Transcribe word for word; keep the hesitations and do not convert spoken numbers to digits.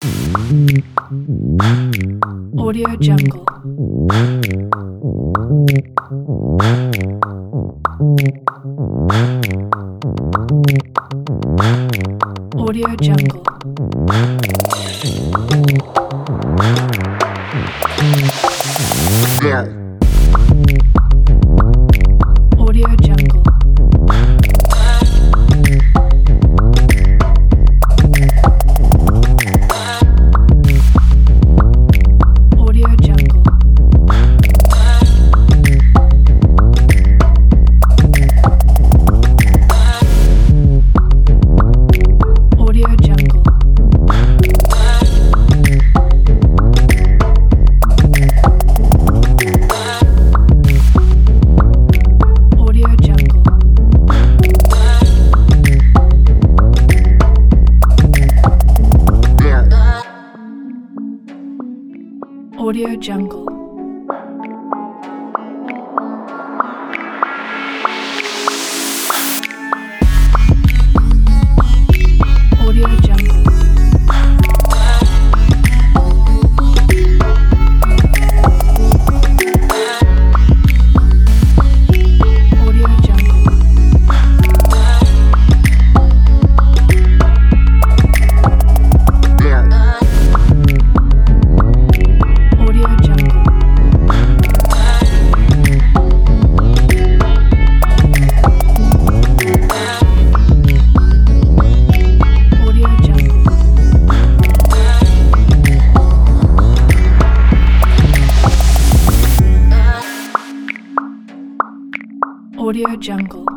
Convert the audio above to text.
Audio Jungle. Audio Jungle. Yeah. Audio Jungle. Audio Jungle. Audio Jungle. Audio Jungle. Yeah. Audio Jungle. Audio Jungle. Audio Jungle. Yeah. Audio Jungle. Audio Jungle. Audio Jungle.